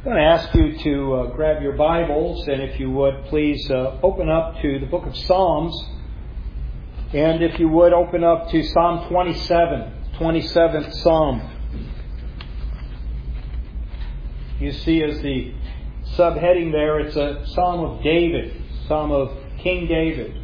I'm going to ask you to grab your Bibles, and if you would, please open up to the book of Psalms. And if you would, open up to Psalm 27th Psalm. You see as the subheading there, it's a Psalm of David, Psalm of King David.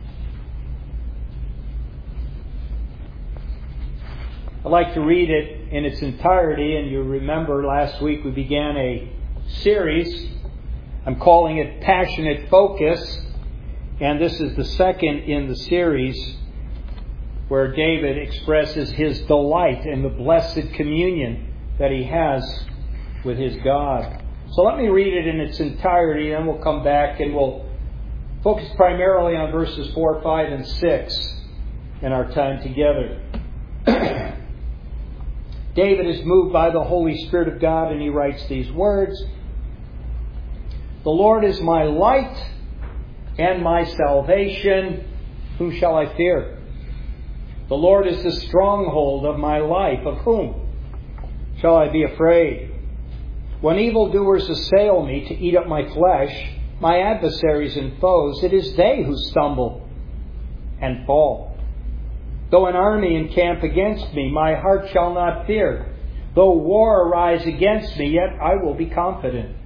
I'd like to read it in its entirety, and you remember last week we began a series. I'm calling it Passionate Focus, and this is the second in the series where David expresses his delight in the blessed communion that he has with his God. So let me read it in its entirety, then we'll come back and we'll focus primarily on verses 4, 5, and 6 in our time together. David is moved by the Holy Spirit of God, and he writes these words: "The Lord is my light and my salvation. Whom shall I fear? The Lord is the stronghold of my life. Of whom shall I be afraid? When evildoers assail me to eat up my flesh, my adversaries and foes, it is they who stumble and fall. Though an army encamp against me, my heart shall not fear. Though war arise against me, yet I will be confident.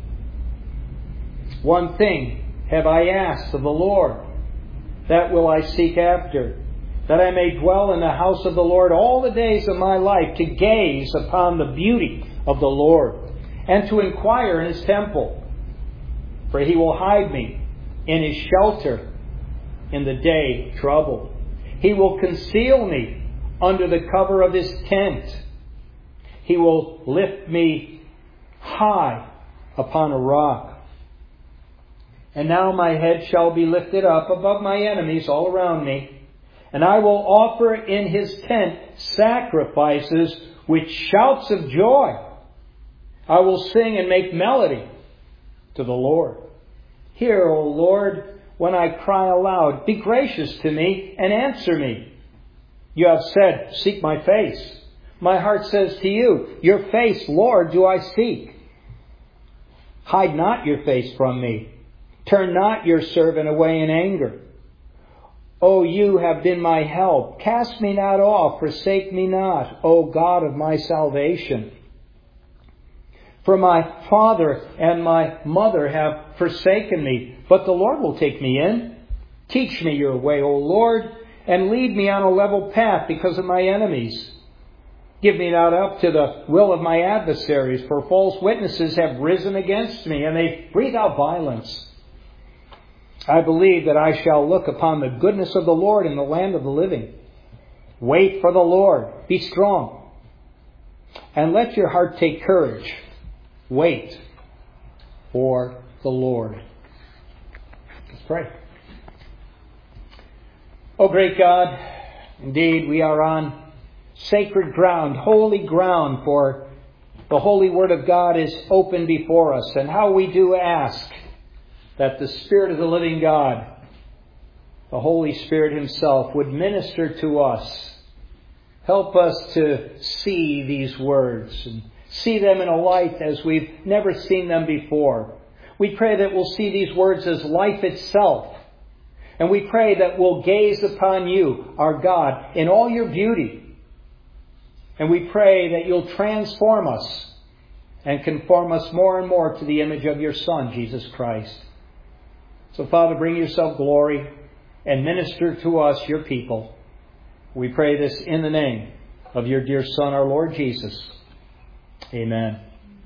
One thing have I asked of the Lord, that will I seek after, that I may dwell in the house of the Lord all the days of my life, to gaze upon the beauty of the Lord, and to inquire in his temple. For he will hide me in his shelter in the day of trouble. He will conceal me under the cover of his tent. He will lift me high upon a rock. And now my head shall be lifted up above my enemies all around me. And I will offer in his tent sacrifices with shouts of joy. I will sing and make melody to the Lord. Hear, O Lord, when I cry aloud. Be gracious to me and answer me. You have said, seek my face. My heart says to you, your face, Lord, do I seek. Hide not your face from me. Turn not your servant away in anger. O you have been my help. Cast me not off, forsake me not, O God of my salvation. For my father and my mother have forsaken me, but the Lord will take me in. Teach me your way, O Lord, and lead me on a level path because of my enemies. Give me not up to the will of my adversaries, for false witnesses have risen against me, and they breathe out violence. I believe that I shall look upon the goodness of the Lord in the land of the living. Wait for the Lord. Be strong. And let your heart take courage. Wait for the Lord." Let's pray. Oh, great God, indeed we are on sacred ground, holy ground, for the holy Word of God is open before us. And how we do ask that the Spirit of the living God, the Holy Spirit himself, would minister to us. Help us to see these words and see them in a light as we've never seen them before. We pray that we'll see these words as life itself. And we pray that we'll gaze upon you, our God, in all your beauty. And we pray that you'll transform us and conform us more and more to the image of your Son, Jesus Christ. So, Father, bring yourself glory and minister to us, your people. We pray this in the name of your dear Son, our Lord Jesus. Amen.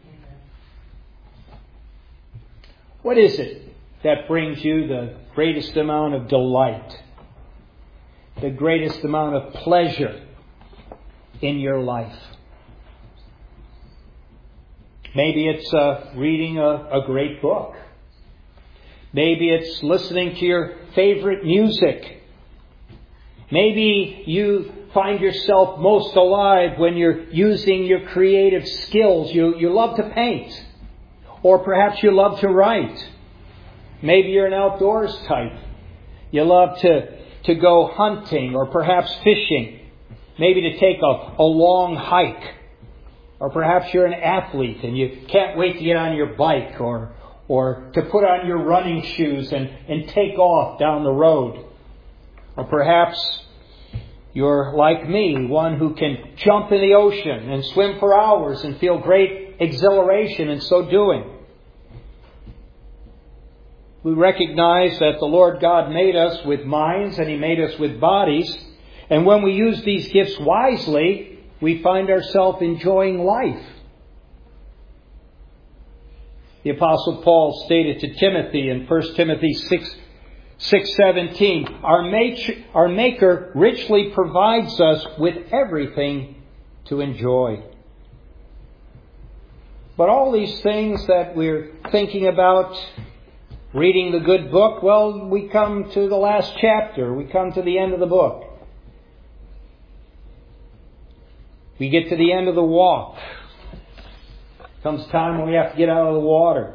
What is it that brings you the greatest amount of delight, the greatest amount of pleasure in your life? Maybe it's reading a great book. Maybe it's listening to your favorite music. Maybe you find yourself most alive when you're using your creative skills. You love to paint. Or perhaps you love to write. Maybe you're an outdoors type. You love to go hunting or perhaps fishing. Maybe to take a long hike. Or perhaps you're an athlete and you can't wait to get on your bike or to put on your running shoes and take off down the road. Or perhaps you're like me, one who can jump in the ocean and swim for hours and feel great exhilaration in so doing. We recognize that the Lord God made us with minds and He made us with bodies. And when we use these gifts wisely, we find ourselves enjoying life. The Apostle Paul stated to Timothy in 1 Timothy 6:17, Our Maker richly provides us with everything to enjoy. But all these things that we're thinking about, reading the good book, well, we come to the last chapter. We come to the end of the book. We get to the end of the walk. Comes time when we have to get out of the water.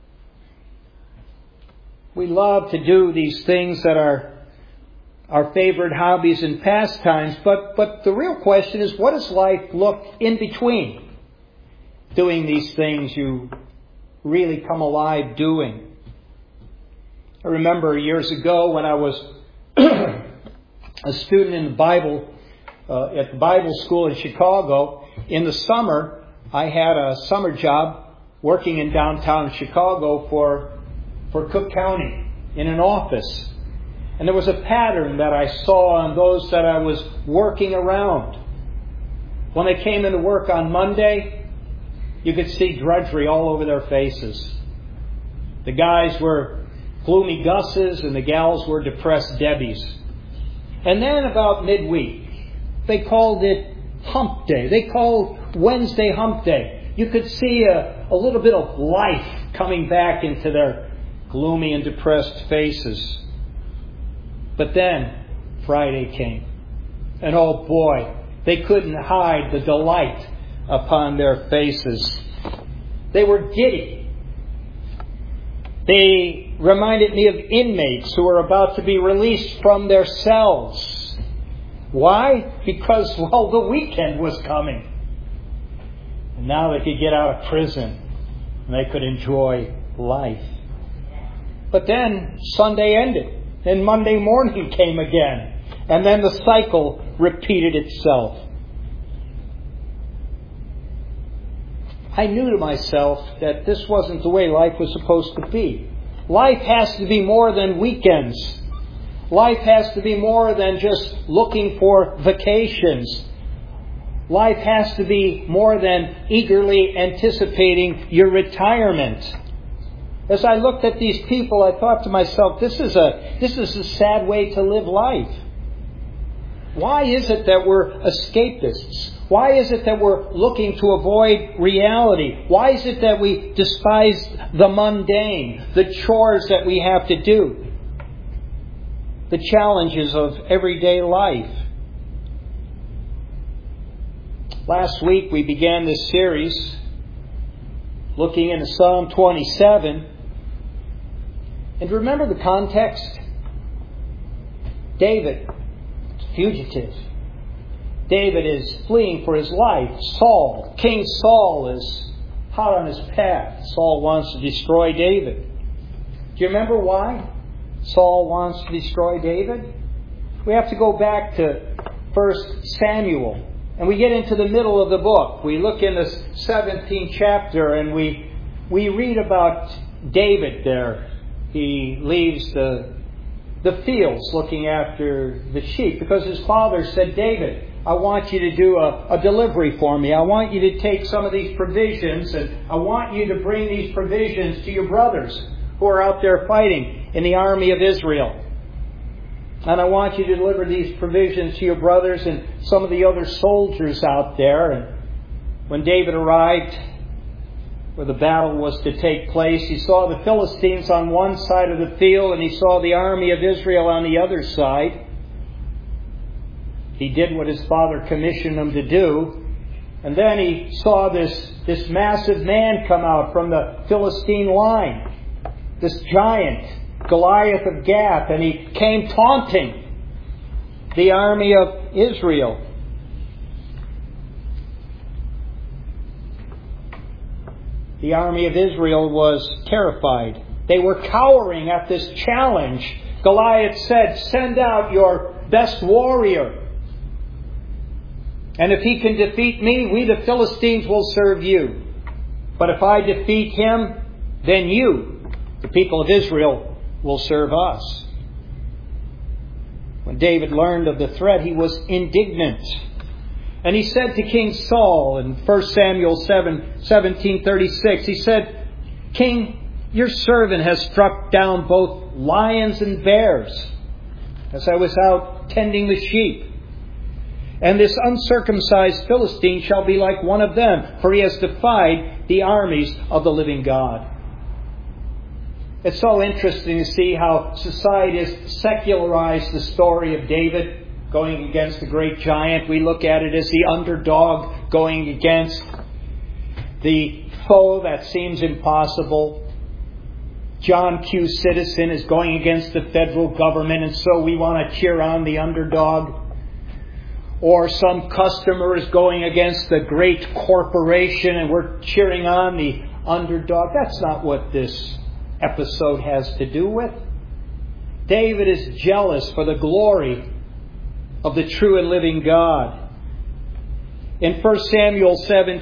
We love to do these things that are our favorite hobbies and pastimes, but the real question is, what does life look in between doing these things you really come alive doing? I remember years ago when I was a student in the Bible at the Bible school in Chicago. In the summer, I had a summer job working in downtown Chicago for Cook County in an office. And there was a pattern that I saw on those that I was working around. When they came into work on Monday, you could see drudgery all over their faces. The guys were gloomy Gus's and the gals were depressed Debbies. And then about midweek, they called it Hump Day. They called Wednesday Hump Day. You could see a little bit of life coming back into their gloomy and depressed faces. But then Friday came. And oh boy, they couldn't hide the delight upon their faces. They were giddy. They reminded me of inmates who were about to be released from their cells. Why? Because, well, the weekend was coming. And now they could get out of prison and they could enjoy life. But then Sunday ended and Monday morning came again. And then the cycle repeated itself. I knew to myself that this wasn't the way life was supposed to be. Life has to be more than weekends. Life has to be more than just looking for vacations. Life has to be more than eagerly anticipating your retirement. As I looked at these people, I thought to myself, this is a sad way to live life. Why is it that we're escapists? Why is it that we're looking to avoid reality? Why is it that we despise the mundane, the chores that we have to do, the challenges of everyday life? Last week we began this series looking into Psalm 27. And remember the context? David, fugitive. David is fleeing for his life. King Saul is hot on his path. Saul wants to destroy David. Do you remember why Saul wants to destroy David? We have to go back to 1 Samuel. And we get into the middle of the book. We look in the 17th chapter and we read about David there. He leaves the fields looking after the sheep because his father said, David, I want you to do a delivery for me. I want you to take some of these provisions and I want you to bring these provisions to your brothers who are out there fighting in the army of Israel. And I want you to deliver these provisions to your brothers and some of the other soldiers out there. And when David arrived where the battle was to take place, he saw the Philistines on one side of the field and he saw the army of Israel on the other side. He did what his father commissioned him to do. And then he saw this massive man come out from the Philistine line. This giant, Goliath of Gath. And he came taunting the army of Israel. the army of Israel was terrified. They were cowering at this challenge. Goliath said, "Send out your best warrior. And if he can defeat me, we the Philistines will serve you. But if I defeat him, then you, the people of Israel, will serve us." When David learned of the threat, he was indignant. And he said to King Saul in 1 Samuel 17:36, he said, "King, your servant has struck down both lions and bears as I was out tending the sheep. And this uncircumcised Philistine shall be like one of them, for he has defied the armies of the living God." It's so interesting to see how society has secularized the story of David going against the great giant. We look at it as the underdog going against the foe that seems impossible. John Q. Citizen is going against the federal government, and so we want to cheer on the underdog. Or some customer is going against the great corporation and we're cheering on the underdog. That's not what this episode has to do with. David is jealous for the glory of the true and living God. In 1 Samuel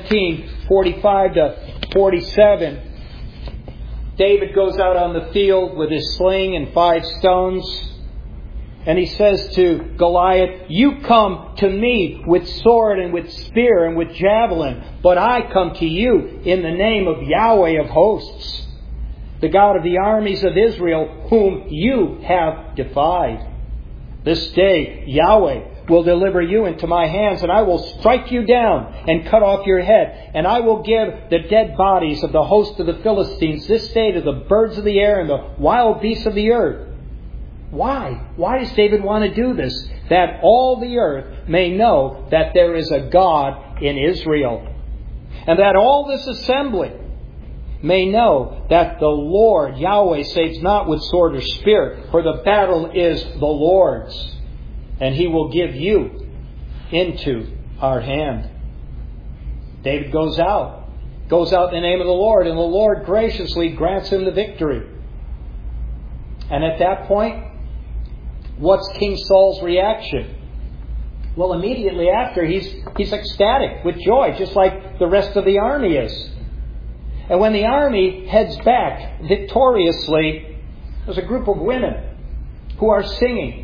17:45-47, David goes out on the field with his sling and 5 stones. And he says to Goliath, "You come to me with sword and with spear and with javelin, but I come to you in the name of Yahweh of hosts, the God of the armies of Israel, whom you have defied. This day Yahweh will deliver you into my hands, and I will strike you down and cut off your head. And I will give the dead bodies of the host of the Philistines this day to the birds of the air and the wild beasts of the earth." Why? Why does David want to do this? That all the earth may know that there is a God in Israel. And that all this assembly may know that the Lord, Yahweh, saves not with sword or spear, for the battle is the Lord's, and He will give you into our hand. David goes out in the name of the Lord, and the Lord graciously grants him the victory. And at that point, what's King Saul's reaction? Well, immediately after, he's ecstatic with joy, just like the rest of the army is. And when the army heads back victoriously, there's a group of women who are singing.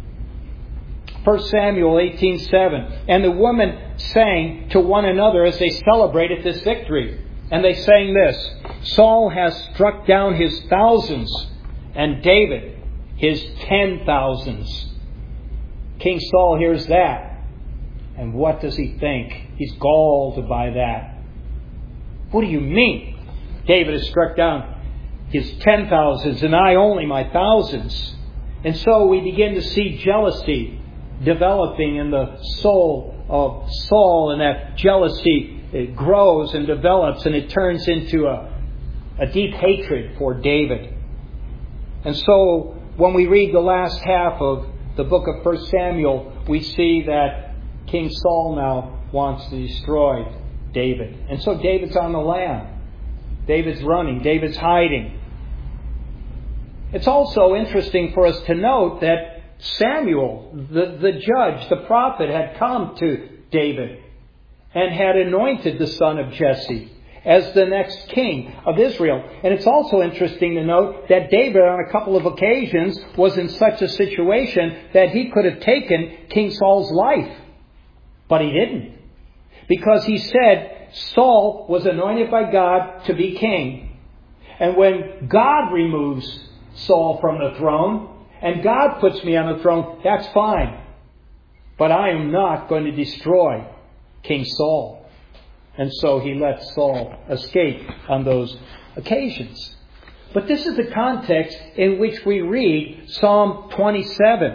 1 Samuel 18:7. And the women sang to one another as they celebrated this victory. And they sang this: "Saul has struck down his thousands, and David his 10,000s. King Saul hears that. And what does he think? He's galled by that. "What do you mean? David has struck down his 10,000s and I only my thousands." And so we begin to see jealousy developing in the soul of Saul, and that jealousy, it grows and develops, and it turns into a deep hatred for David. And so when we read the last half of the book of 1 Samuel, we see that King Saul now wants to destroy David. And so David's on the lam. David's running. David's hiding. It's also interesting for us to note that Samuel, the judge, the prophet, had come to David and had anointed the son of Jesse as the next king of Israel. And it's also interesting to note that David, on a couple of occasions, was in such a situation that he could have taken King Saul's life. But he didn't. Because he said, Saul was anointed by God to be king. And when God removes Saul from the throne, and God puts me on the throne, that's fine. But I am not going to destroy King Saul. And so he let Saul escape on those occasions. But this is the context in which we read Psalm 27.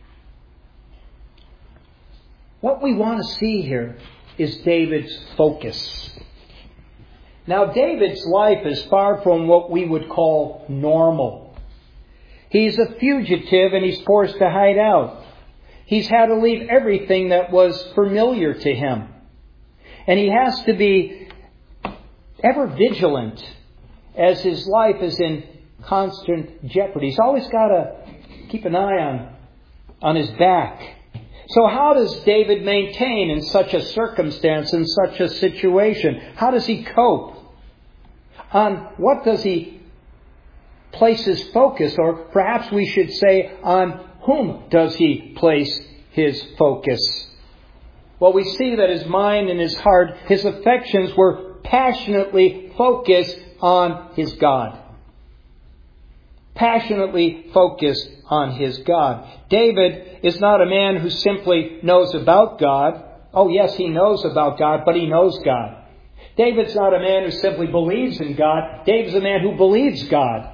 What we want to see here is David's focus. Now, David's life is far from what we would call normal. He's a fugitive and he's forced to hide out. He's had to leave everything that was familiar to him. And he has to be ever vigilant as his life is in constant jeopardy. He's always got to keep an eye on his back. So how does David maintain in such a circumstance, in such a situation? How does he cope? On what does he place his focus? Or perhaps we should say, on whom does he place his focus? Well, we see that his mind and his heart, his affections were passionately focused on his God. Passionately focused on his God. David is not a man who simply knows about God. Oh yes, he knows about God, but he knows God. David's not a man who simply believes in God. David's a man who believes God.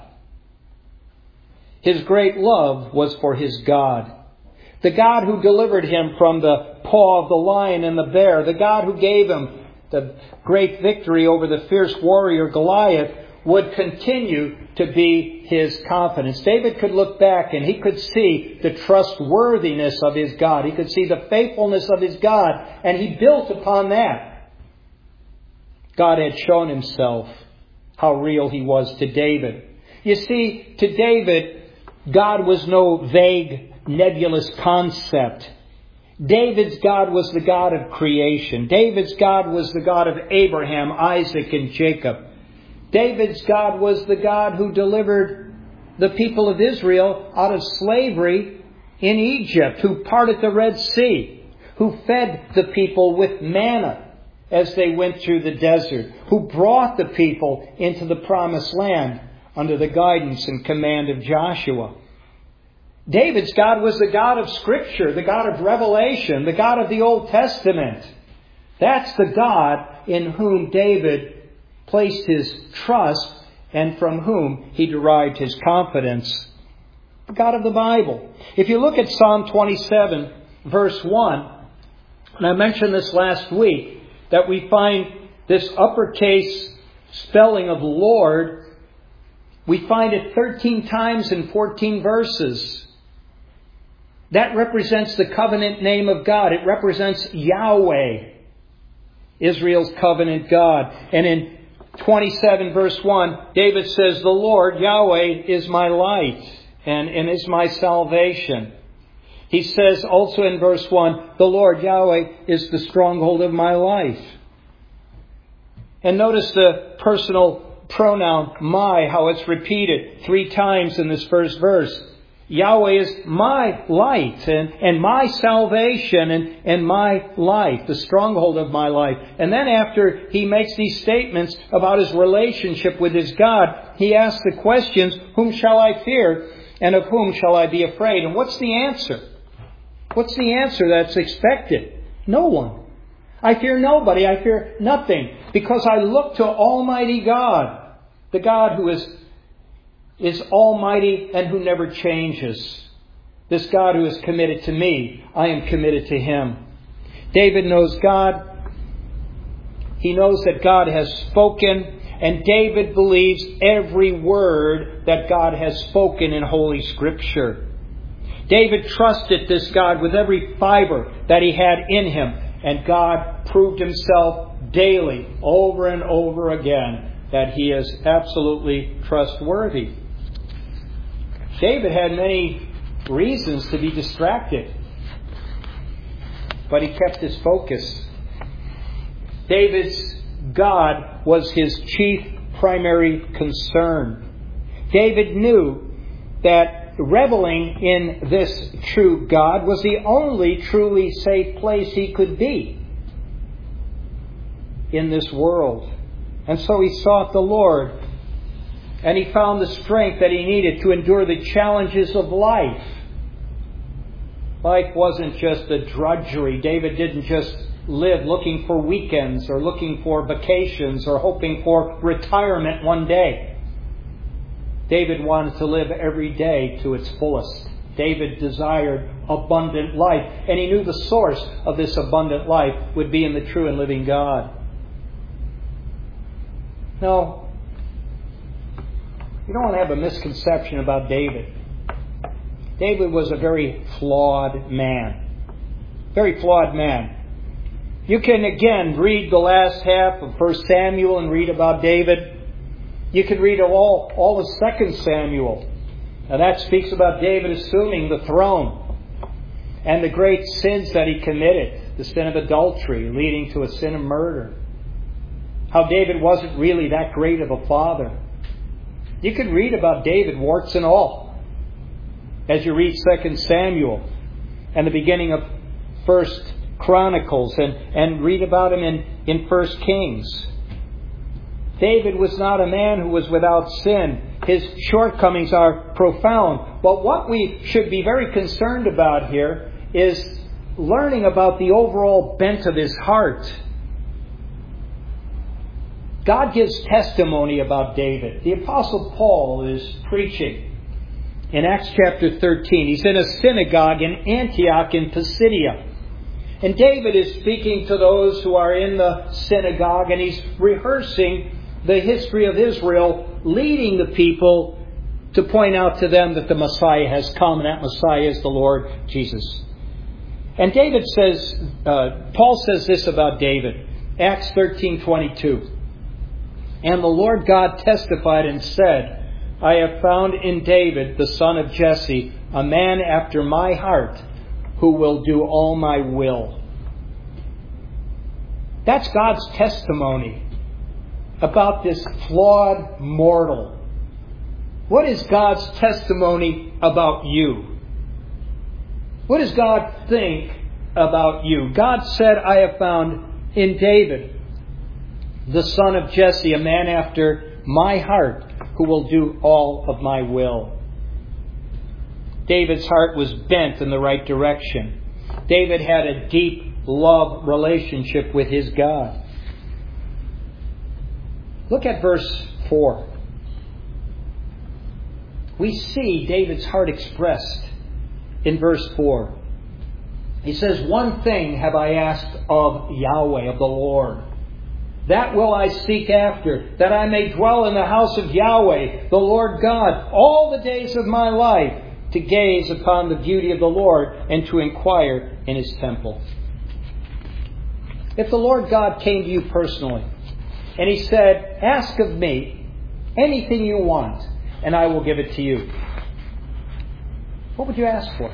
His great love was for his God. The God who delivered him from the paw of the lion and the bear. The God who gave him the great victory over the fierce warrior Goliath would continue to be his confidence. David could look back and he could see the trustworthiness of his God. He could see the faithfulness of his God, and he built upon that. God had shown himself how real he was to David. You see, to David, God was no vague, nebulous concept. David's God was the God of creation. David's God was the God of Abraham, Isaac, and Jacob. David's God was the God who delivered the people of Israel out of slavery in Egypt, who parted the Red Sea, who fed the people with manna as they went through the desert, who brought the people into the promised land under the guidance and command of Joshua. David's God was the God of Scripture, the God of revelation, the God of the Old Testament. That's the God in whom David placed his trust and from whom he derived his confidence. The God of the Bible. If you look at Psalm 27, verse 1, and I mentioned this last week, that we find this uppercase spelling of Lord, we find it 13 times in 14 verses. That represents the covenant name of God. It represents Yahweh, Israel's covenant God. And in 27 verse 1, David says, the Lord, Yahweh, is my light and is my salvation. He says also in verse 1, the Lord, Yahweh, is the stronghold of my life. And notice the personal pronoun, my, how it's repeated 3 times in this first verse. Yahweh is my light and my salvation and my life, the stronghold of my life. And then after he makes these statements about his relationship with his God, he asks the questions, whom shall I fear and of whom shall I be afraid? And what's the answer? What's the answer that's expected? No one. I fear nobody. I fear nothing, because I look to Almighty God, the God who is almighty and who never changes. This God who is committed to me, I am committed to Him. David knows God. He knows that God has spoken, and David believes every word that God has spoken in Holy Scripture. David trusted this God with every fiber that he had in him, and God proved Himself daily, over and over again, that He is absolutely trustworthy. David had many reasons to be distracted, but he kept his focus. David's God was his chief primary concern. David knew that reveling in this true God was the only truly safe place he could be in this world. And so he sought the Lord. And he found the strength that he needed to endure the challenges of life. Life wasn't just a drudgery. David didn't just live looking for weekends or looking for vacations or hoping for retirement one day. David wanted to live every day to its fullest. David desired abundant life, and he knew the source of this abundant life would be in the true and living God. Now, you don't want to have a misconception about David. David was a very flawed man. Very flawed man. You can again read the last half of 1 Samuel and read about David. You can read all of 2 Samuel. Now that speaks about David assuming the throne and the great sins that he committed. The sin of adultery leading to a sin of murder. How David wasn't really that great of a father. You could read about David, warts and all, as you read 2 Samuel and the beginning of 1 Chronicles and read about him in 1 Kings. David was not a man who was without sin. His shortcomings are profound. But what we should be very concerned about here is learning about the overall bent of his heart. God gives testimony about David. The Apostle Paul is preaching in Acts chapter 13. He's in a synagogue in Antioch in Pisidia. And David is speaking to those who are in the synagogue, and he's rehearsing the history of Israel, leading the people to point out to them that the Messiah has come, and that Messiah is the Lord Jesus. And David says, Paul says this about David, Acts 13:22. And the Lord God testified and said, I have found in David, the son of Jesse, a man after my heart, who will do all my will. That's God's testimony about this flawed mortal. What is God's testimony about you? What does God think about you? God said, I have found in David, the son of Jesse, a man after my heart, who will do all of my will. David's heart was bent in the right direction. David had a deep love relationship with his God. Look at verse 4. We see David's heart expressed in verse 4. He says, one thing have I asked of Yahweh, of the Lord. That will I seek after, that I may dwell in the house of Yahweh, the Lord God, all the days of my life, to gaze upon the beauty of the Lord and to inquire in His temple. If the Lord God came to you personally and He said, ask of me anything you want and I will give it to you, what would you ask for?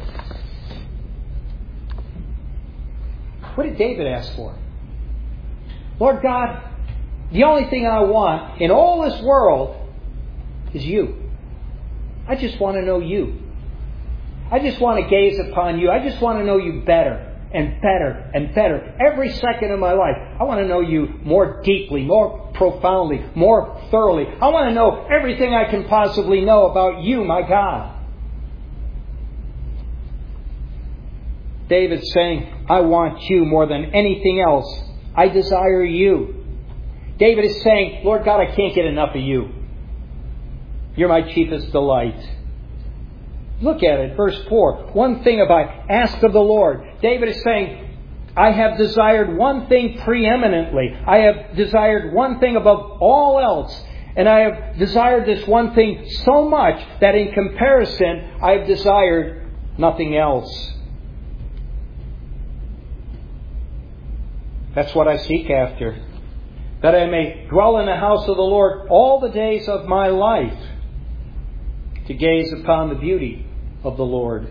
What did David ask for? Lord God, the only thing I want in all this world is you. I just want to know you. I just want to gaze upon you. I just want to know you better and better and better. Every second of my life, I want to know you more deeply, more profoundly, more thoroughly. I want to know everything I can possibly know about you, my God. David's saying, I want you more than anything else. I desire you. David is saying, Lord God, I can't get enough of you. You're my chiefest delight. Look at it, verse 4. One thing have I asked of the Lord. David is saying, I have desired one thing preeminently. I have desired one thing above all else. And I have desired this one thing so much that in comparison, I have desired nothing else. That's what I seek after. That I may dwell in the house of the Lord all the days of my life, to gaze upon the beauty of the Lord.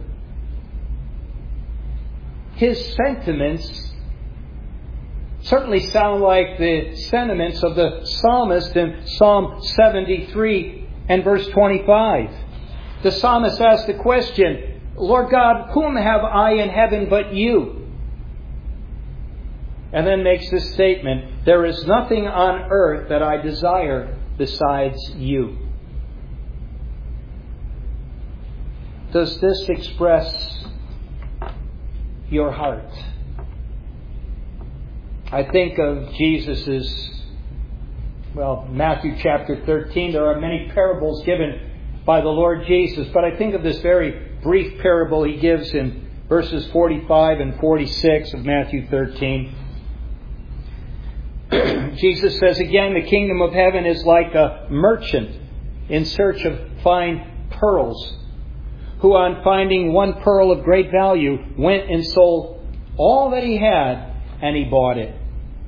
His sentiments certainly sound like the sentiments of the psalmist in Psalm 73 and verse 25. The psalmist asked the question, Lord God, whom have I in heaven but you? And then makes this statement, there is nothing on earth that I desire besides you. Does this express your heart? I think of Jesus's, Matthew chapter 13. There are many parables given by the Lord Jesus, but I think of this very brief parable He gives in verses 45 and 46 of Matthew 13. Jesus says again, the kingdom of heaven is like a merchant in search of fine pearls, who on finding one pearl of great value went and sold all that he had and He bought it.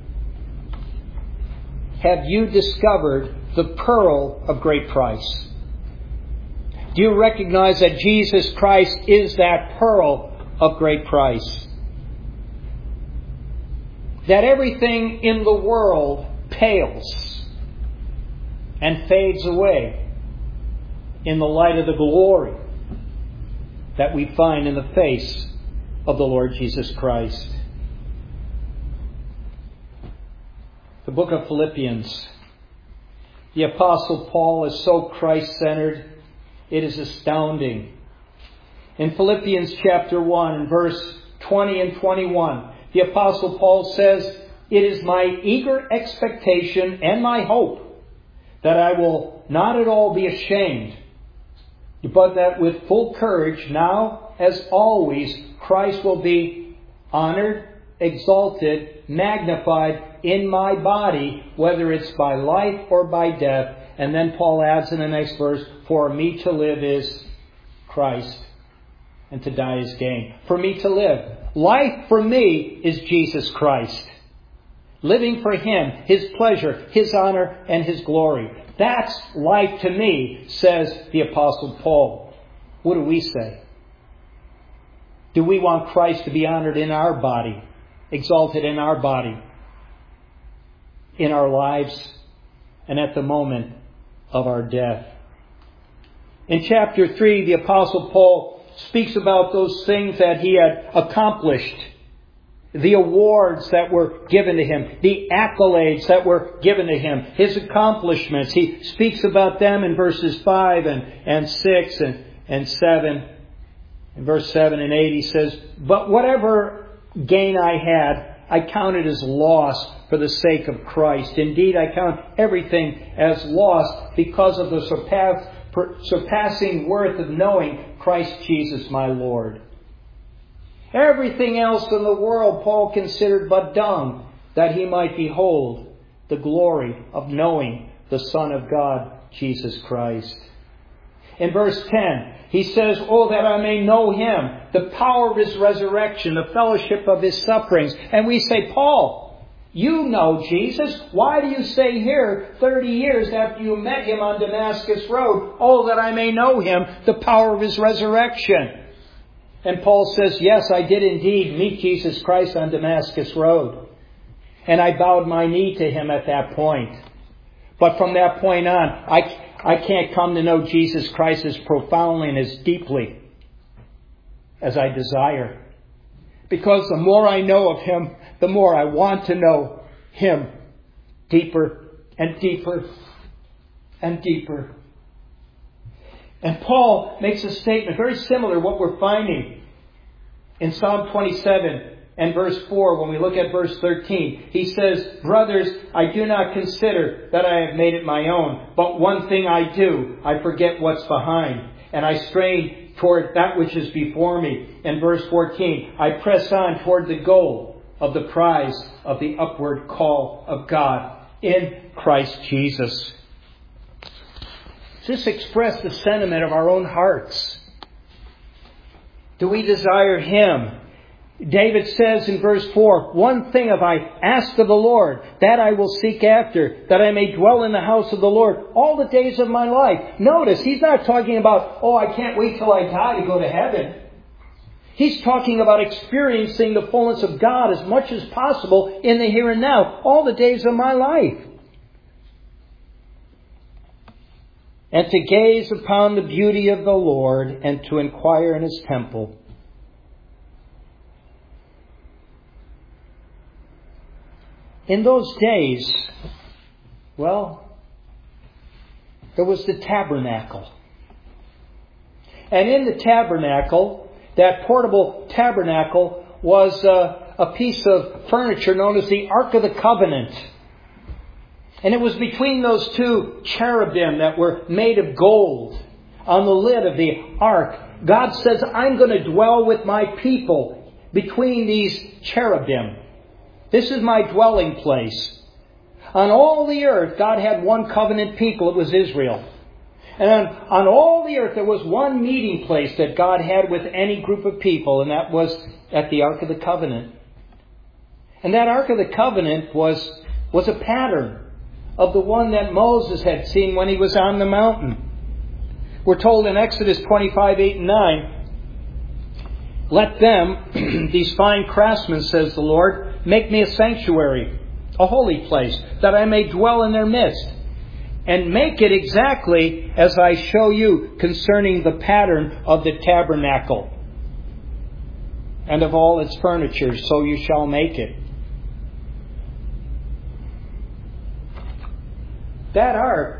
Have you discovered the pearl of great price? Do you recognize that Jesus Christ is that pearl of great price? That everything in the world pales and fades away in the light of the glory that we find in the face of the Lord Jesus Christ. The book of Philippians. The Apostle Paul is so Christ-centered, it is astounding. In Philippians chapter 1 and verse 20 and 21, the Apostle Paul says, "It is my eager expectation and my hope that I will not at all be ashamed, but that with full courage, now as always, Christ will be honored, exalted, magnified in my body, whether it's by life or by death." And then Paul adds in the next verse, "For me to live is Christ, and to die is gain." For me to live. Life for me is Jesus Christ. Living for Him, His pleasure, His honor, and His glory. That's life to me, says the Apostle Paul. What do we say? Do we want Christ to be honored in our body, exalted in our body, in our lives, and at the moment of our death? In chapter 3, the Apostle Paul speaks about those things that he had accomplished, the awards that were given to him, the accolades that were given to him, his accomplishments. He speaks about them in verses 5 and 6 and 7. In verse 7 and 8 he says, "But whatever gain I had, I counted as loss for the sake of Christ. Indeed, I count everything as loss because of the surpassing worth of knowing Christ Jesus my Lord." Everything else in the world Paul considered but dung, that he might behold the glory of knowing the Son of God, Jesus Christ. In verse 10, he says, "Oh, that I may know Him, the power of His resurrection, the fellowship of His sufferings." And we say, "Paul, you know Jesus. Why do you say here 30 years after you met Him on Damascus Road, 'Oh, that I may know Him, the power of His resurrection'?" And Paul says, "Yes, I did indeed meet Jesus Christ on Damascus Road. And I bowed my knee to Him at that point. But from that point on, I can't come to know Jesus Christ as profoundly and as deeply as I desire. Because the more I know of Him, the more I want to know Him deeper and deeper and deeper." And Paul makes a statement very similar to what we're finding in Psalm 27 and verse 4. When we look at verse 13, he says, "Brothers, I do not consider that I have made it my own, but one thing I do, I forget what's behind, and I strain toward that which is before me." And verse 14, "I press on toward the goal of the prize of the upward call of God in Christ Jesus." Does this express the sentiment of our own hearts? Do we desire Him? David says in verse 4, "One thing have I asked of the Lord, that I will seek after, that I may dwell in the house of the Lord all the days of my life." Notice, he's not talking about, "Oh, I can't wait till I die to go to heaven." He's talking about experiencing the fullness of God as much as possible in the here and now, all the days of my life. "And to gaze upon the beauty of the Lord, and to inquire in His temple." In those days, there was the tabernacle. And in the tabernacle, that portable tabernacle was a piece of furniture known as the Ark of the Covenant. And it was between those two cherubim that were made of gold on the lid of the ark. God says, "I'm going to dwell with my people between these cherubim. This is my dwelling place." On all the earth, God had one covenant people. It was Israel. And on all the earth, there was one meeting place that God had with any group of people, and that was at the Ark of the Covenant. And that Ark of the Covenant was a pattern of the one that Moses had seen when he was on the mountain. We're told in Exodus 25, 8 and 9, let them, these fine craftsmen, says the Lord, make me a sanctuary, a holy place, that I may dwell in their midst. And make it exactly as I show you concerning the pattern of the tabernacle and of all its furniture, so you shall make it. That ark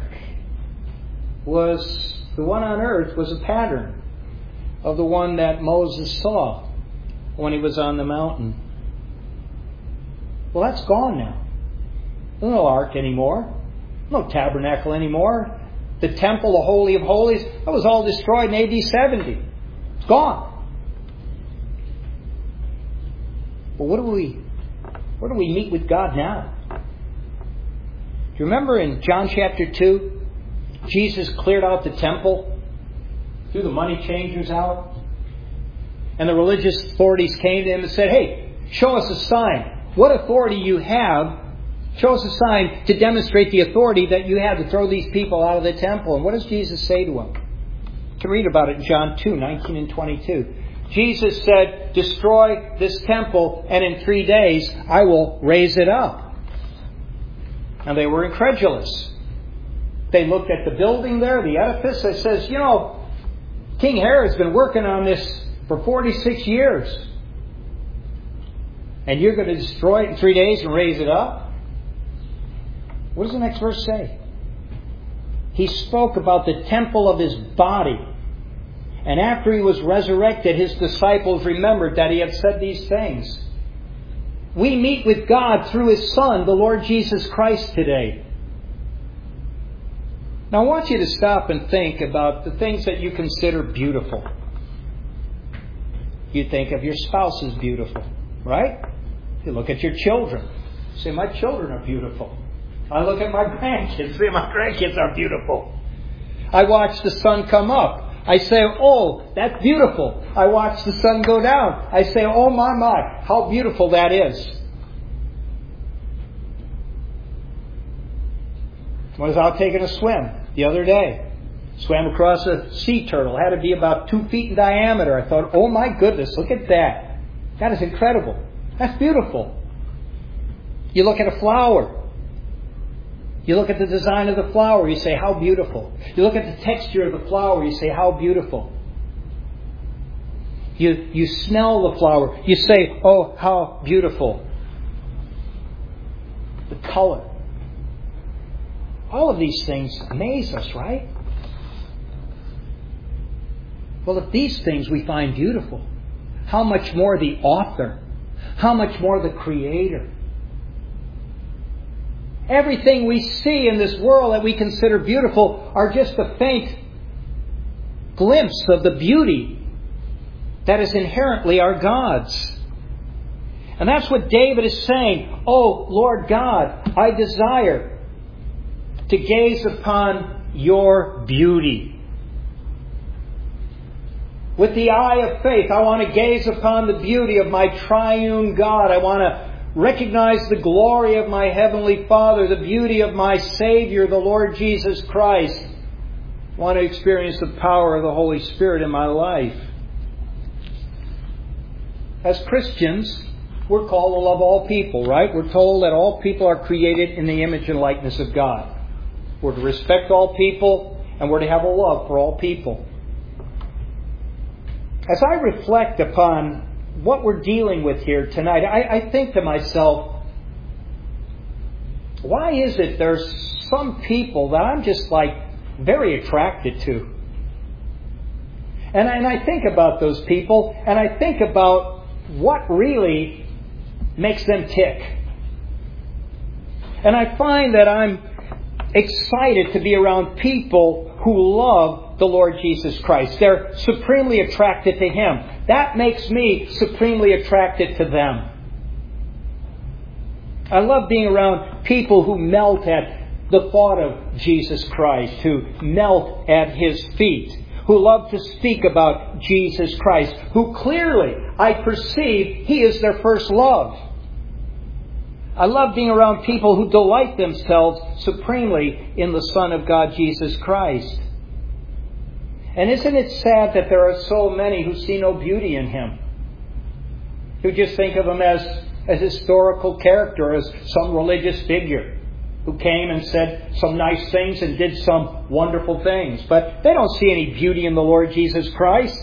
was, the one on earth was a pattern of the one that Moses saw when he was on the mountain. Well, that's gone now. There's no ark anymore. No tabernacle anymore. The temple, the Holy of Holies, that was all destroyed in AD 70. It's gone. Well, where do we meet with God now? Do you remember in John chapter 2, Jesus cleared out the temple, threw the money changers out, and the religious authorities came to him and said, hey, show us a sign. What authority you have? Show us a sign to demonstrate the authority that you have to throw these people out of the temple. And what does Jesus say to them? You can read about it in John 2, 19 and 22. Jesus said, destroy this temple, and in 3 days I will raise it up. And they were incredulous. They looked at the building there, the edifice. They says, you know, King Herod's been working on this for 46 years. And you're going to destroy it in 3 days and raise it up? What does the next verse say? He spoke about the temple of his body. And after he was resurrected, his disciples remembered that he had said these things. We meet with God through His Son, the Lord Jesus Christ, today. Now I want you to stop and think about the things that you consider beautiful. You think of your spouse as beautiful, right? You look at your children. You say, my children are beautiful. I look at my grandkids. Say, my grandkids are beautiful. I watch the sun come up. I say, oh, that's beautiful. I watch the sun go down. I say, oh my, how beautiful that is. I was out taking a swim the other day. Swam across a sea turtle. It had to be about 2 feet in diameter. I thought, oh my goodness, look at that. That is incredible. That's beautiful. You look at a flower. You look at the design of the flower, you say, how beautiful. You look at the texture of the flower, you say, how beautiful. You smell the flower, you say, oh, how beautiful. The color. All of these things amaze us, right? Well, if these things we find beautiful, how much more the author? How much more the Creator? Everything we see in this world that we consider beautiful are just a faint glimpse of the beauty that is inherently our God's. And that's what David is saying. Oh, Lord God, I desire to gaze upon your beauty. With the eye of faith, I want to gaze upon the beauty of my triune God. I want to recognize the glory of my Heavenly Father, the beauty of my Savior, the Lord Jesus Christ. I want to experience the power of the Holy Spirit in my life. As Christians, we're called to love all people, right? We're told that all people are created in the image and likeness of God. We're to respect all people, and we're to have a love for all people. As I reflect upon what we're dealing with here tonight, I think to myself, why is it there's some people that I'm just very attracted to? And I think about those people, and I think about what really makes them tick. And I find that I'm excited to be around people who love the Lord Jesus Christ. They're supremely attracted to Him. That makes me supremely attracted to them. I love being around people who melt at the thought of Jesus Christ, who melt at His feet, who love to speak about Jesus Christ, who clearly, I perceive, He is their first love. I love being around people who delight themselves supremely in the Son of God, Jesus Christ. And isn't it sad that there are so many who see no beauty in Him? Who just think of Him as a historical character, as some religious figure who came and said some nice things and did some wonderful things. But they don't see any beauty in the Lord Jesus Christ.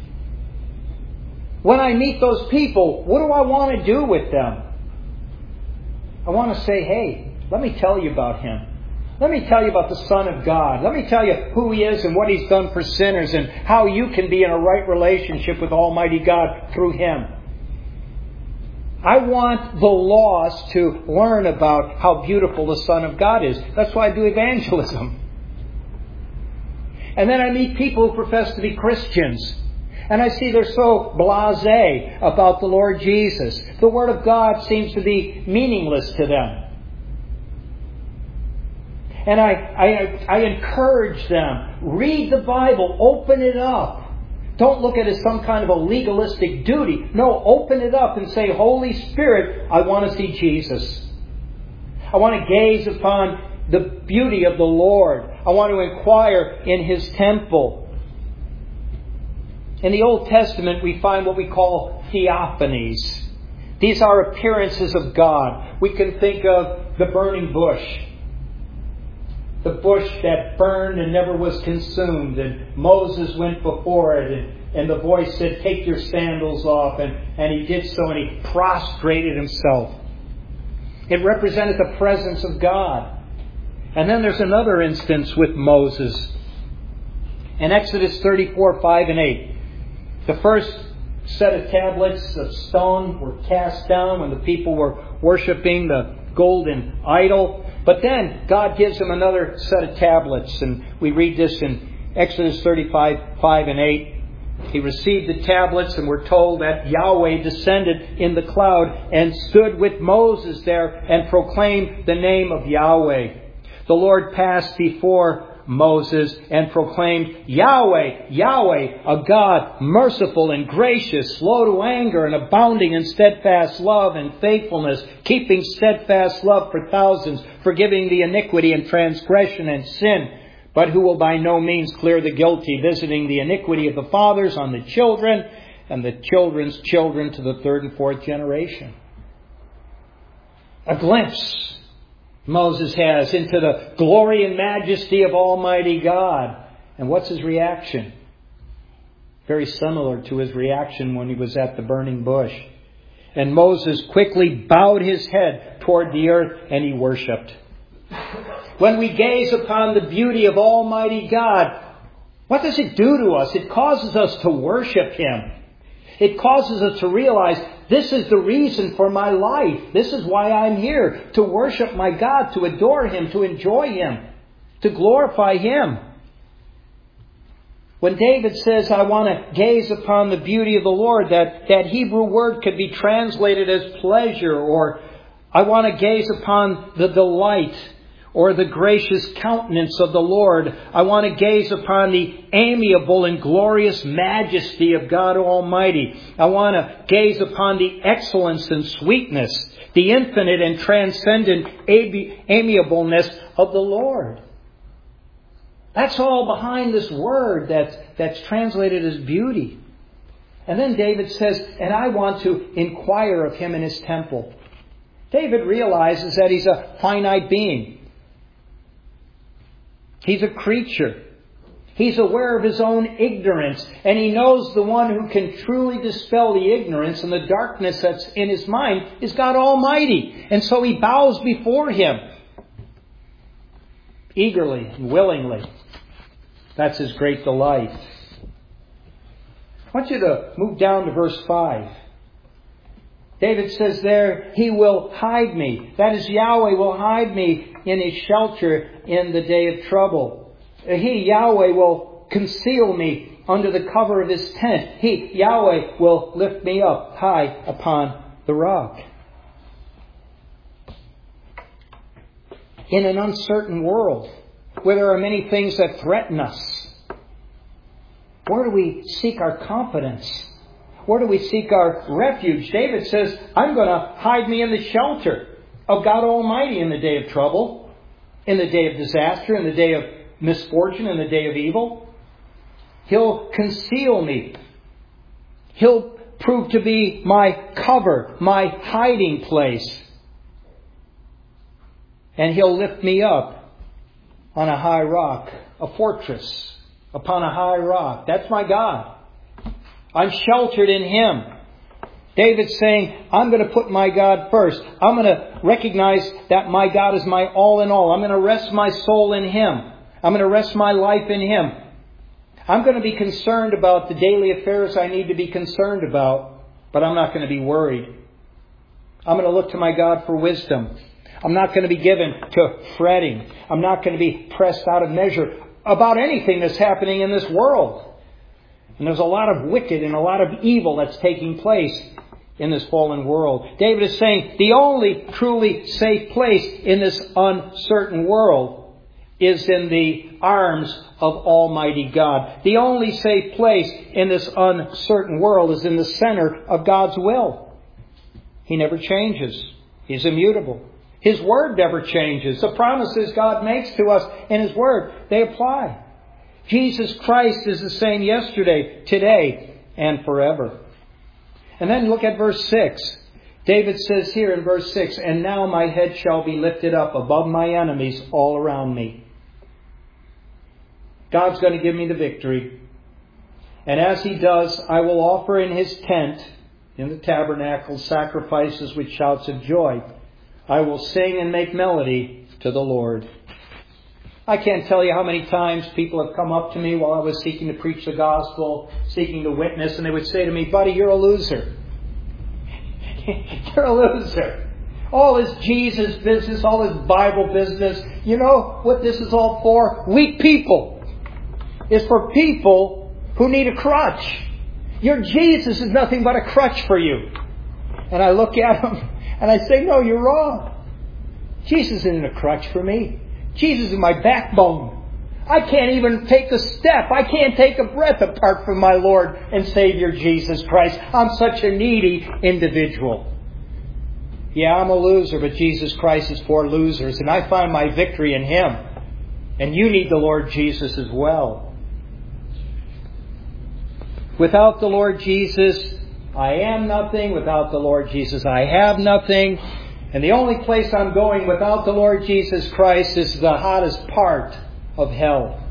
When I meet those people, what do I want to do with them? I want to say, hey, let me tell you about Him. Let me tell you about the Son of God. Let me tell you who He is and what He's done for sinners and how you can be in a right relationship with Almighty God through Him. I want the lost to learn about how beautiful the Son of God is. That's why I do evangelism. And then I meet people who profess to be Christians. And I see they're so blasé about the Lord Jesus. The Word of God seems to be meaningless to them. And I encourage them, read the Bible, open it up. Don't look at it as some kind of a legalistic duty. No, open it up and say, Holy Spirit, I want to see Jesus. I want to gaze upon the beauty of the Lord. I want to inquire in His temple. In the Old Testament, we find what we call theophanies. These are appearances of God. We can think of the burning bush. The bush that burned and never was consumed. And Moses went before it. And the voice said, take your sandals off. And he did so and he prostrated himself. It represented the presence of God. And then there's another instance with Moses. In Exodus 34, 5 and 8. The first set of tablets of stone were cast down when the people were worshiping the golden idol. But then God gives them another set of tablets. And we read this in Exodus 35, 5 and 8. He received the tablets and we're told that Yahweh descended in the cloud and stood with Moses there and proclaimed the name of Yahweh. The Lord passed before Moses and proclaimed, Yahweh, Yahweh, a God merciful and gracious, slow to anger and abounding in steadfast love and faithfulness, keeping steadfast love for thousands, forgiving the iniquity and transgression and sin, but who will by no means clear the guilty, visiting the iniquity of the fathers on the children and the children's children to the third and fourth generation. A glimpse Moses has into the glory and majesty of Almighty God. And what's his reaction? Very similar to his reaction when he was at the burning bush. And Moses quickly bowed his head toward the earth and he worshipped. When we gaze upon the beauty of Almighty God, what does it do to us? It causes us to worship Him. It causes us to realize this is the reason for my life. This is why I'm here. To worship my God, to adore Him, to enjoy Him, to glorify Him. When David says, I want to gaze upon the beauty of the Lord, that Hebrew word could be translated as pleasure, or I want to gaze upon the delight or the gracious countenance of the Lord. I want to gaze upon the amiable and glorious majesty of God Almighty. I want to gaze upon the excellence and sweetness, the infinite and transcendent amiableness of the Lord. That's all behind this word that's translated as beauty. And then David says, and I want to inquire of Him in His temple. David realizes that he's a finite being. He's a creature. He's aware of his own ignorance. And he knows the one who can truly dispel the ignorance and the darkness that's in his mind is God Almighty. And so he bows before Him. Eagerly and willingly. That's his great delight. I want you to move down to verse 5. David says there, He will hide me. That is, Yahweh will hide me in His shelter in the day of trouble. He, Yahweh, will conceal me under the cover of His tent. He, Yahweh, will lift me up high upon the rock. In an uncertain world, where there are many things that threaten us, where do we seek our confidence? Where do we seek our refuge? David says, I'm going to hide me in the shelter. of God Almighty in the day of trouble, in the day of disaster, in the day of misfortune, in the day of evil. He'll conceal me. He'll prove to be my cover, my hiding place. And He'll lift me up on a high rock, a fortress upon a high rock. That's my God. I'm sheltered in Him. David's saying, I'm going to put my God first. I'm going to recognize that my God is my all in all. I'm going to rest my soul in Him. I'm going to rest my life in Him. I'm going to be concerned about the daily affairs I need to be concerned about, but I'm not going to be worried. I'm going to look to my God for wisdom. I'm not going to be given to fretting. I'm not going to be pressed out of measure about anything that's happening in this world. And there's a lot of wicked and a lot of evil that's taking place in this fallen world. David is saying the only truly safe place in this uncertain world is in the arms of Almighty God. The only safe place in this uncertain world is in the center of God's will. He never changes. He's immutable. His Word never changes. The promises God makes to us in His Word, they apply. Jesus Christ is the same yesterday, today, and forever. And then look at verse 6. David says here in verse 6, and now my head shall be lifted up above my enemies all around me. God's going to give me the victory. And as He does, I will offer in His tent, in the tabernacle, sacrifices with shouts of joy. I will sing and make melody to the Lord. I can't tell you how many times people have come up to me while I was seeking to preach the gospel, seeking to witness, and they would say to me, buddy, you're a loser. You're a loser. All this Jesus business, all this Bible business, you know what this is all for? Weak people. It's for people who need a crutch. Your Jesus is nothing but a crutch for you. And I look at them and I say, no, you're wrong. Jesus isn't a crutch for me. Jesus is my backbone. I can't even take a step. I can't take a breath apart from my Lord and Savior Jesus Christ. I'm such a needy individual. Yeah, I'm a loser, but Jesus Christ is for losers. And I find my victory in Him. And you need the Lord Jesus as well. Without the Lord Jesus, I am nothing. Without the Lord Jesus, I have nothing. And the only place I'm going without the Lord Jesus Christ is the hottest part of hell.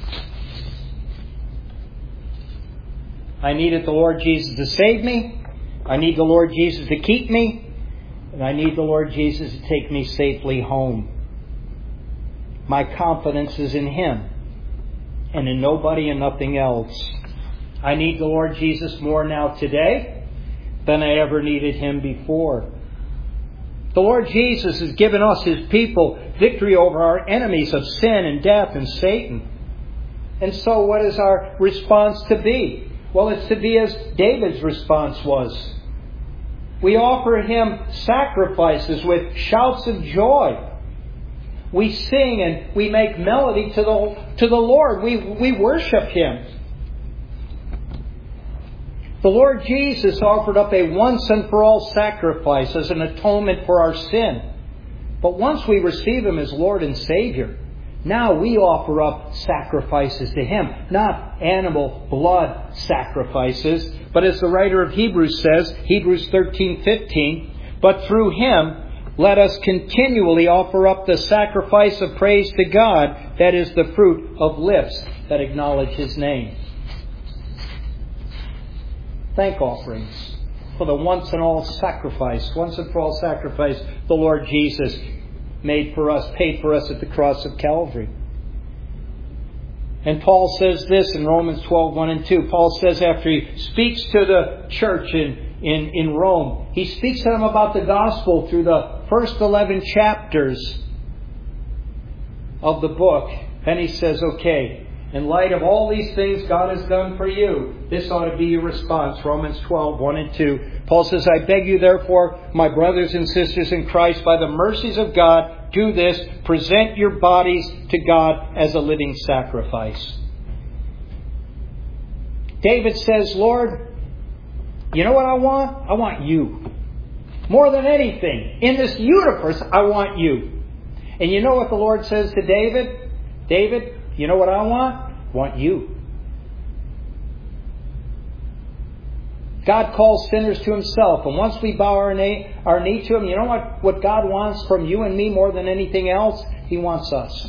I needed the Lord Jesus to save me. I need the Lord Jesus to keep me. And I need the Lord Jesus to take me safely home. My confidence is in Him and in nobody and nothing else. I need the Lord Jesus more now today than I ever needed Him before. The Lord Jesus has given us, His people, victory over our enemies of sin and death and Satan. And so what is our response to be? Well, it's to be as David's response was. We offer Him sacrifices with shouts of joy. We sing and we make melody to the Lord. We worship Him. The Lord Jesus offered up a once and for all sacrifice as an atonement for our sin. But once we receive Him as Lord and Savior, now we offer up sacrifices to Him. Not animal blood sacrifices, but as the writer of Hebrews says, Hebrews 13:15, but through Him let us continually offer up the sacrifice of praise to God, that is the fruit of lips that acknowledge His name. Thank offerings for the once and all sacrifice, once and for all sacrifice the Lord Jesus made for us, paid for us at the cross of Calvary. And Paul says this in Romans 12:1 and 2. Paul says after he speaks to the church in Rome, he speaks to them about the gospel through the first 11 chapters of the book. Then he says, okay, in light of all these things God has done for you, this ought to be your response. Romans 12:1 and 2. Paul says, I beg you therefore, my brothers and sisters in Christ, by the mercies of God, do this, present your bodies to God as a living sacrifice. David says, Lord, you know what I want? I want you. More than anything in this universe, I want you. And you know what the Lord says to David? David, you know what I want? I want you. God calls sinners to Himself. And once we bow our knee to Him, you know what God wants from you and me more than anything else? He wants us.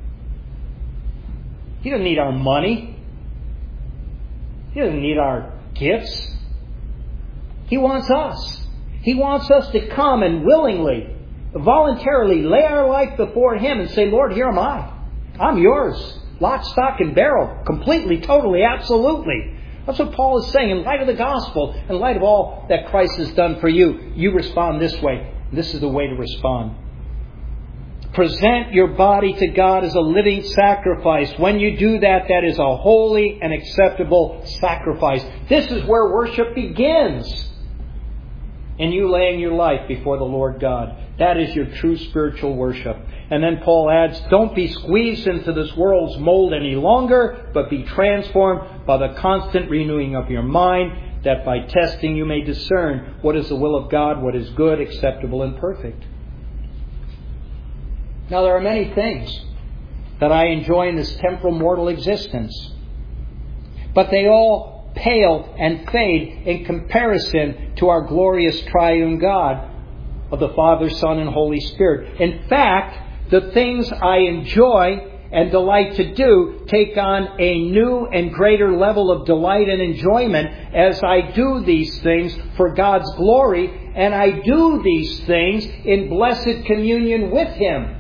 He doesn't need our money. He doesn't need our gifts. He wants us. He wants us to come and willingly, voluntarily lay our life before Him and say, Lord, here am I. I'm yours. Lock, stock, and barrel. Completely, totally, absolutely. That's what Paul is saying. In light of the gospel, in light of all that Christ has done for you, you respond this way. This is the way to respond. Present your body to God as a living sacrifice. When you do that, that is a holy and acceptable sacrifice. This is where worship begins. And you laying your life before the Lord God. That is your true spiritual worship. And then Paul adds, don't be squeezed into this world's mold any longer, but be transformed by the constant renewing of your mind, that by testing you may discern what is the will of God, what is good, acceptable, and perfect. Now there are many things that I enjoy in this temporal mortal existence, but they all pale and fade in comparison to our glorious triune God of the Father, Son, and Holy Spirit. In fact, the things I enjoy and delight to do take on a new and greater level of delight and enjoyment as I do these things for God's glory, and I do these things in blessed communion with Him.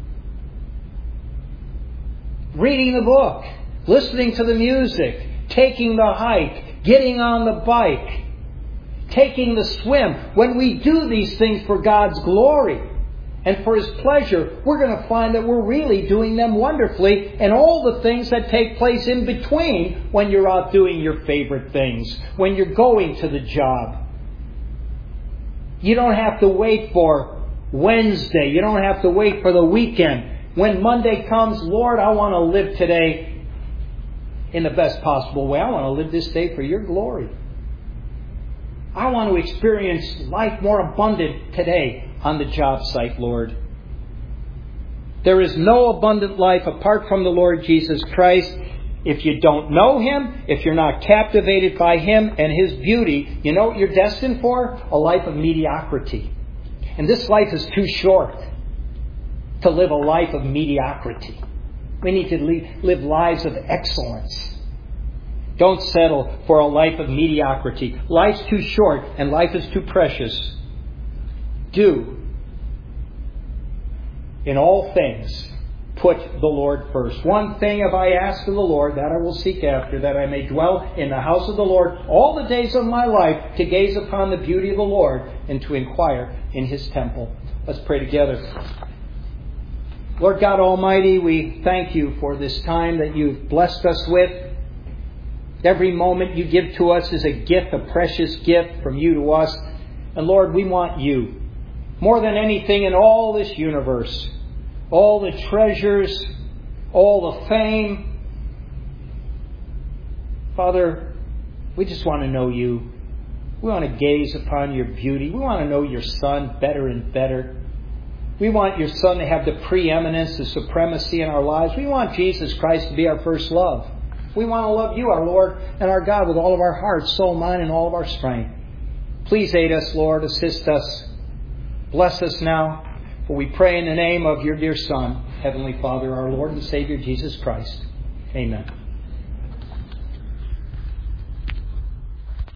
Reading the book, listening to the music, taking the hike, getting on the bike, taking the swim. When we do these things for God's glory and for His pleasure, we're going to find that we're really doing them wonderfully, and all the things that take place in between when you're out doing your favorite things, when you're going to the job. You don't have to wait for Wednesday. You don't have to wait for the weekend. When Monday comes, Lord, I want to live today in the best possible way. I want to live this day for Your glory. I want to experience life more abundant today on the job site, Lord. There is no abundant life apart from the Lord Jesus Christ. If you don't know Him, if you're not captivated by Him and His beauty, you know what you're destined for? A life of mediocrity. And this life is too short to live a life of mediocrity. We need to live lives of excellence. Don't settle for a life of mediocrity. Life's too short and life is too precious. Do, in all things, put the Lord first. One thing have I asked of the Lord, that I will seek after, that I may dwell in the house of the Lord all the days of my life, to gaze upon the beauty of the Lord and to inquire in His temple. Let's pray together. Lord God Almighty, we thank You for this time that You've blessed us with. Every moment You give to us is a gift, a precious gift from You to us. And Lord, we want You more than anything in all this universe. All the treasures, all the fame. Father, we just want to know You. We want to gaze upon Your beauty. We want to know Your Son better and better. We want Your Son to have the preeminence, the supremacy in our lives. We want Jesus Christ to be our first love. We want to love You, our Lord and our God, with all of our heart, soul, mind, and all of our strength. Please aid us, Lord. Assist us. Bless us now. For we pray in the name of Your dear Son, Heavenly Father, our Lord and Savior, Jesus Christ. Amen.